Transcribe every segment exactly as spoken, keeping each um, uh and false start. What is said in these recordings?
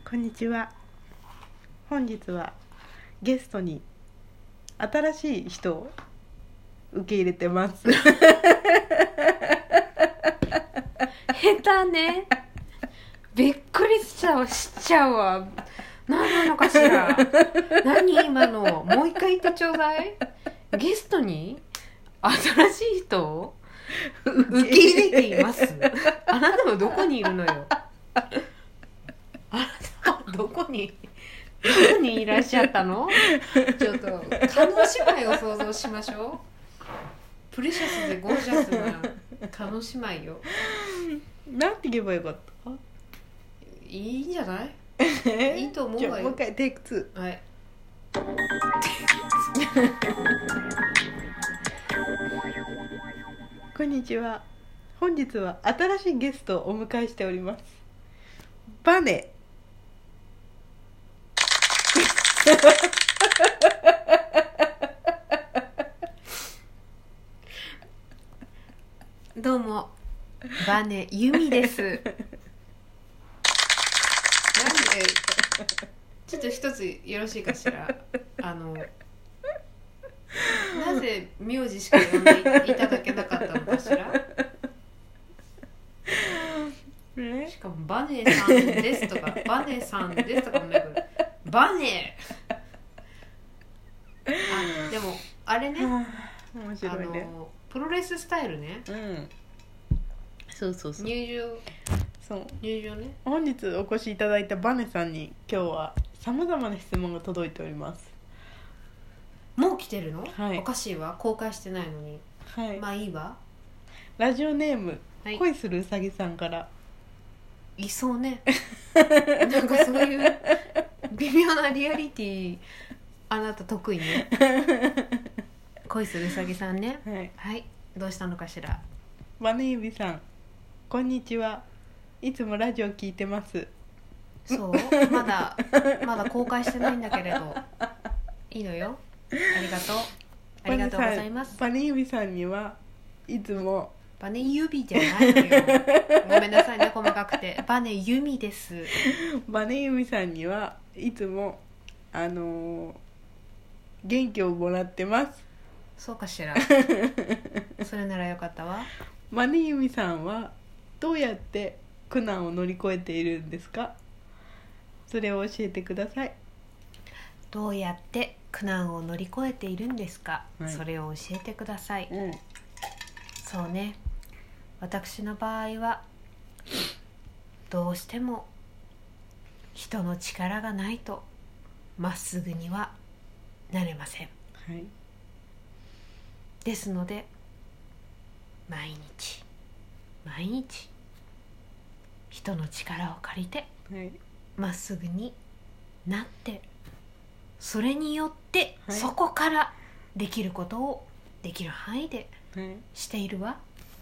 こんにちは。本日はゲストに新しい人を受け入れてます。 下手ね。びっくりしちゃうしちゃうわ。何なのかしら。何今の。もう一回言ってちょうだい。ゲストに新しい人を受け入れています。あなたはどこにいるのよ。あなたはどこにどこにいらっしゃったの。ちょっと叶姉妹を想像しましょう。プレシャスでゴージャスな叶姉妹よ。 なんて言えばよかった？ いいんじゃない？いいと思うわよ。 じゃあもう一回テイクツー。はい。 こんにちは。本日は新しいゲストをお迎えしております。バネ。 どうもバネユミです。なんでちょっと一つよろしいかしら。あのなぜ名字しか呼んでいただけなかったのかしら。しかもバネさんですとかバネさんですとかもなくバネ。あ、でもあれね、 面白いね。 あのプロレススタイルね。 うん。そうそうそう。 入場そう入場ね。 本日お越しいただいたバネさんに今日はさまざまな質問が届いております。 もう来てるの？ はい。 おかしいわ、公開してないのに。 はい。 まあいいわ。 ラジオネーム、 はい、 恋するうさぎさんから。 いそうね。なんかそういう微妙なリアリティあなた得意ね。恋するうさぎさんね。 はい。 はい。どうしたのかしら。 バネ指さん、こんにちは。いつもラジオ聞いてます。 そう。まだまだ公開してないんだけれど。いいのよ。ありがとう。ありがとうございます。 バネ指さんにはいつもバネ指じゃないのよ。ごめんなさいね、細かくて。バネ弓です。 バネ指さんにはいつもあのー、元気をもらってます。 そうかしら。それならよかったわ。 バネ指さんはどうやって苦難を乗り越えているんですか？それを教えてください。 どうやって苦難を乗り越えているんですか、はい、それを教えてください。 うん、 そうね、私の場合はどうしても人の力がないとまっすぐにはなれません。 はい、 ですので毎日毎日人の力を借りてまっすぐになって、それによって、はい、そこからできることをできる範囲でしているわ。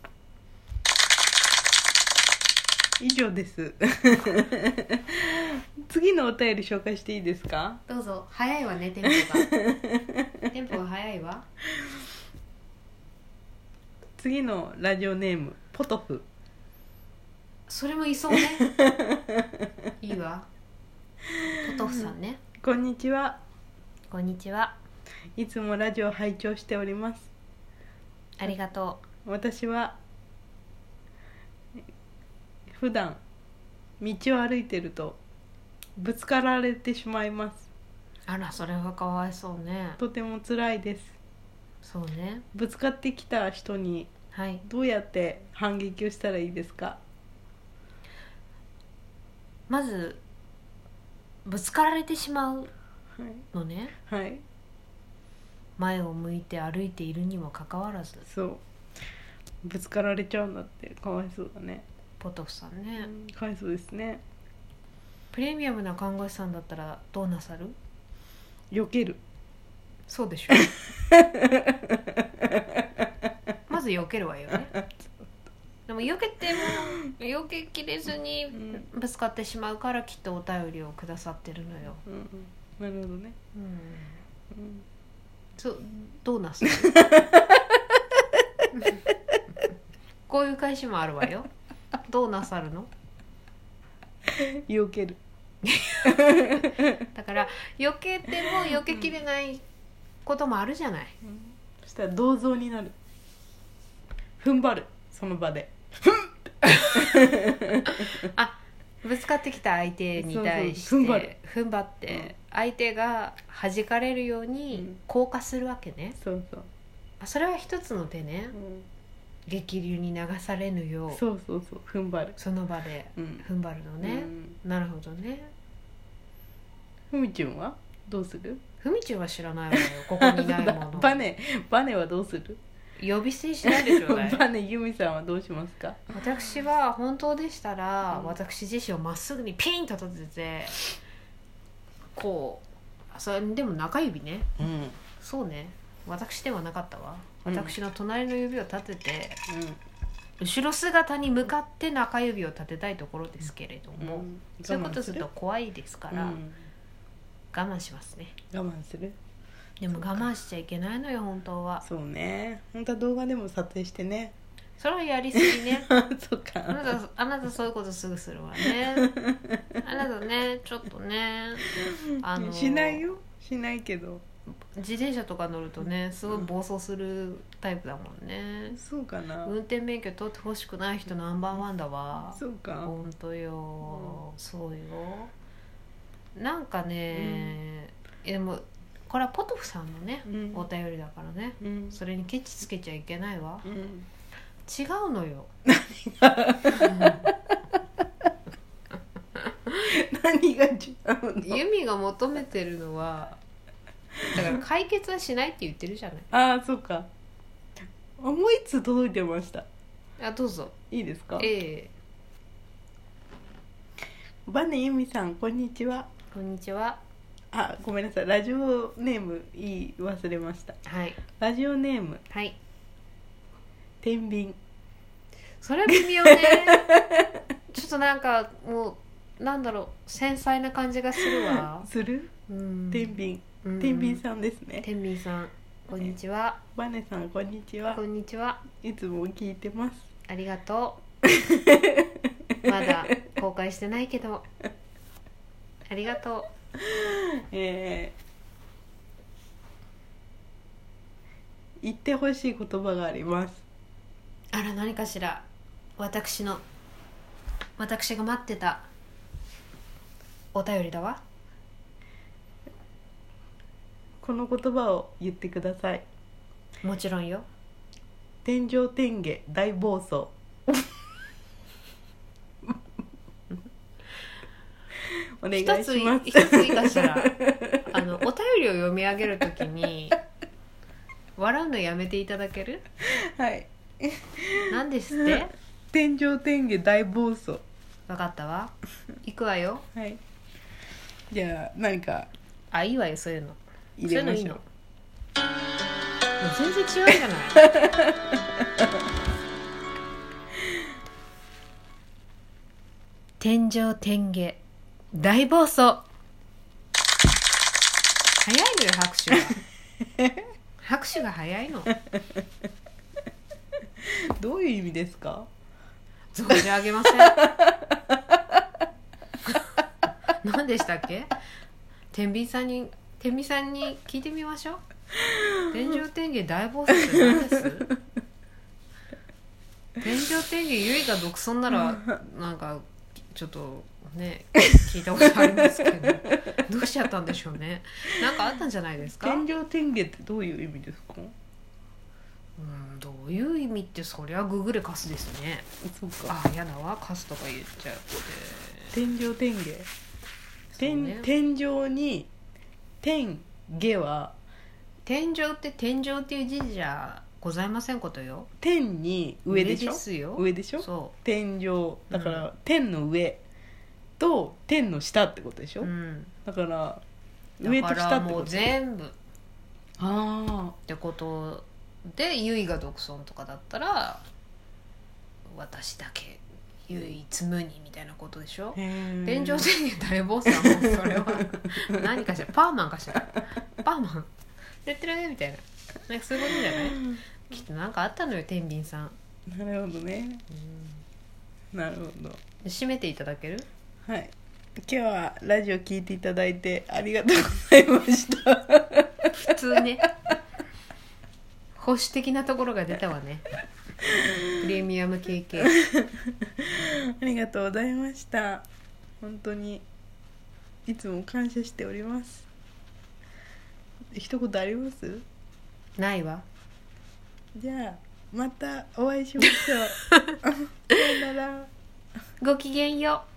以上です。次のお便り紹介していいですか？ どうぞ。早いわね、テンポが。テンポが早いわ。 次のラジオネームポトフ。 それもいそうね。いいわ。ポトフさんね。 こんにちは。 こんにちは。 いつもラジオを拝聴しております。 ありがとう。私は普段道を歩いてるとぶつかられてしまいます。 あら、それはかわいそうね。 とても辛いです。 そうね。 ぶつかってきた人にどうやって反撃をしたらいいですか？ まずぶつかられてしまうのね、 はいはい、 前を向いて歩いているにもかかわらず。 そうぶつかられちゃうんだって。かわいそうだね。 ポトフさんね、 うん、かわいそうですね。 プレミアムな看護師さんだったらどうなさる？ 避ける。 そうでしょ。まず避けるわよね。でも避けても避けきれずにぶつかってしまうから、きっとお便りをくださってるのよ。 うんうん、なるほどね。 うん、 うん、 そうどうなする？こういう返しもあるわよ。どうなさるの？ 避ける。 だから避けても避けきれないこともあるじゃない、 うん、そしたら銅像になる。踏ん張る、その場であ、ぶつかってきた相手に対してそうそう踏ん張る、 踏ん張って相手が弾かれるように降下するわけね、 そうそう、 あ、それは一つの手ね、 うん、 激流に流されぬよう、 そうそうそう、踏ん張る、 その場でうん踏ん張るのね、 うん、 なるほどね。 ふみちゅんはどうする？ ふみちゅんは知らないわよ、ここにいないもの。 バネ、バネはどうする？ 呼び捨てしないでちょうだい。 バネ、ユミさんはどうしますか？ 私は本当でしたら、 うん、 私自身をまっすぐにピンと立てて、こう、それでも中指ね、 うん、 そうね、私ではなかったわ、 うん、 私の隣の指を立てて、 うん、 後ろ姿に向かって中指を立てたいところですけれども、うん、そういうことすると怖いですから、うん、我慢しますね。 我慢する。 でも我慢しちゃいけないのよ、本当は。 そうね、本当は動画でも撮影してね。 それはやりすぎね。 そうか。 あなた、あなたそういうことすぐするわね。あなたね、ちょっとね、 あのしないよ、しないけど。 自転車とか乗るとね、すごい暴走するタイプだもんね、 うん、そうかな。運転免許取ってほしくない人ナンバーワンだわ。 そうか。 ほんとよ、うん、そうよ。なんかね、うん、でもこれはポトフさんのね、うん、お便りだからね、うん、それにケチつけちゃいけないわ、うん、違うのよ。 何が違うの？ ユミが求めてるのは、だから解決はしないって言ってるじゃない。 ああ、そうか。あ、もういつ届いてました。 あ、どうぞ。 いいですか？ ええー、バネユミさん、こんにちは。 こんにちは。 あ、ごめんなさい、ラジオネーム言い忘れました。 はい。 ラジオネーム、 はい。 天秤。 それは微妙ね。ちょっとなんかもうなんだろう、繊細な感じがするわ。 する？うん。天秤、天秤さんですね。 天秤さん、こんにちは。 バネさん、こんにちは。 こんにちは。 いつも聞いてます。 ありがとう。まだ公開してないけど、ありがとう。 えー、言ってほしい言葉があります。 あら、何かしら。私の私が待ってたお便りだわ。 この言葉を言ってください。 もちろんよ。 天上天下大暴走。お願いします。 一つ一ついいかしら。あのお便りを読み上げるときに笑うのやめていただける？ はい。 何ですって？ 天上天下大暴走。 分かったわ。行くわよ。 はい。じゃあ何か。 あ、いいわよ、そういうの。 入れましょう。 そういうのいいの。もう全然違うじゃない。天上天下大暴走。早いのよ、拍手が。拍手が早いの。 どういう意味ですか？ 存じ上げません。何でしたっけ？天秤さんに天秤さんに聞いてみましょう。天上天下大暴走って何です？天上天下ゆいが独尊ならなんかちょっとね聞いたことありますけど、どうしちゃったんでしょうね。なんかあったんじゃないですか？ 天上天下ってどういう意味ですか？ うん、どういう意味って、そりゃググれカスですね。 そうか。 あ、やだわ、カスとか言っちゃって。 天上天下、天、ね、天上に天下は、 天上って天上っていう字じゃございませんことよ。 天に上でしょ。 上ですよ。 上でしょ。 そう、 天上だから、うん、天の上と天の下ってことでしょ、うん、だから上と下ってこと。だからもう全部あってことで、唯我独尊とかだったら私だけ唯一無二みたいなことでしょ。天上天下大暴走はもうそれは何かしら、パーマンかしら、パーマンやってるねみたいな、なんかそういうことじゃない？きっとなんかあったのよ、天秤さん。 なるほどね、うん、なるほど。 締めていただける？ はい。 今日はラジオ聞いていただいてありがとうございました普通ね保守的なところが出たわねプレミアムケーキありがとうございました。本当にいつも感謝しております。一言あります？ ないわ。 じゃあまたお会いしましょうさよなら。 ごきげんよう。